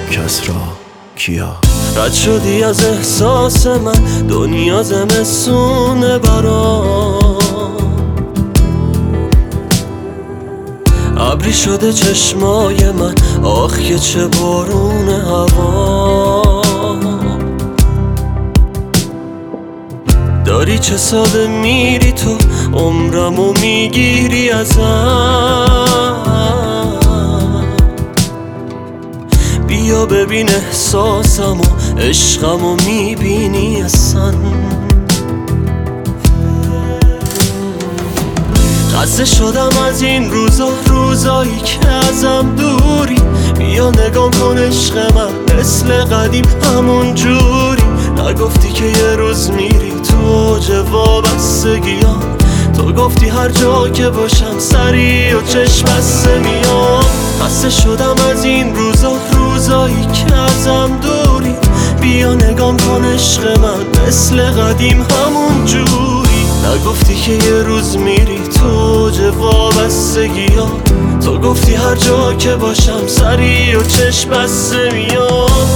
کس را کیا. رد شدی از احساس من، دنیا زمستونه برام. ابری شده چشمای من، آخ که چه بارون هوا. داری چه ساله میری تو، عمرمو میگیری ازم. بیا ببین احساسمو، عشقمو میبینی اصلا. خسته شدم از این روزا، روزایی که ازم دوری. بیا نگام کن عشق من، مثل قدیم همون جوری. نگفتی که یه روز میری تو اوج وابستگیام. تو گفتی هر جا که باشم سری و چشم بسته میام. خسته شدم از این روزا، روزایی که ازم دوری. بیا نگام کن عشق من، مثل قدیم همون جوری. نگفتی که یه روز میری تو اوج وابستگیام. تو گفتی هر جا که باشم سری و چشم بسته میام.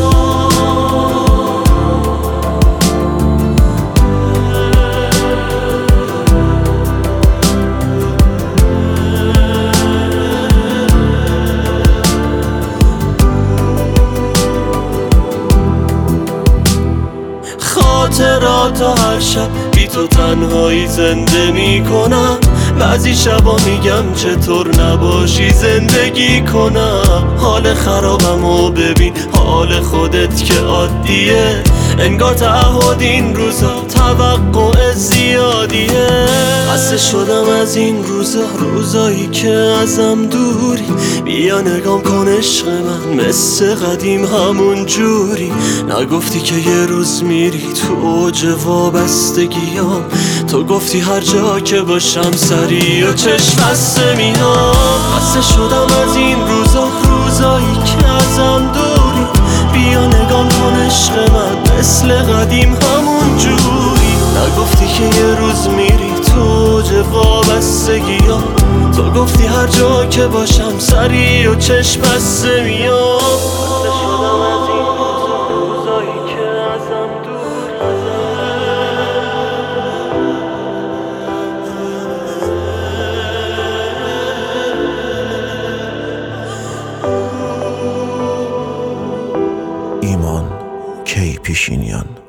خاطرات هر شب بی تو تنهایی زنده میکنم. بعضی شبا میگم چطور نباشی زندگی کنم. حال خرابمو ببین، حال خودت که عادیه. انگار تعهد این روزا توقع زیادیه. خسته شدم از این روزا، روزایی که ازم دوری. بیا نگام کن عشق من، مثل قدیم همون جوری. نگفتی که یه روز میری تو اوج وابستگیام. تو گفتی هر جا که باشم سری و چشم بسته میام. خسته شدم از این روزا، روزایی که ازم دوری. بیا نگام کن عشق من، مثل قدیم همون جوری. نگفتی که یه روز میری تو اوج وابستگیام. تو گفتی هر جا که باشم سری و چشم بسته میام. خسته شدم از این روزایی که ازم دوری. ایمان کی پیشینیان.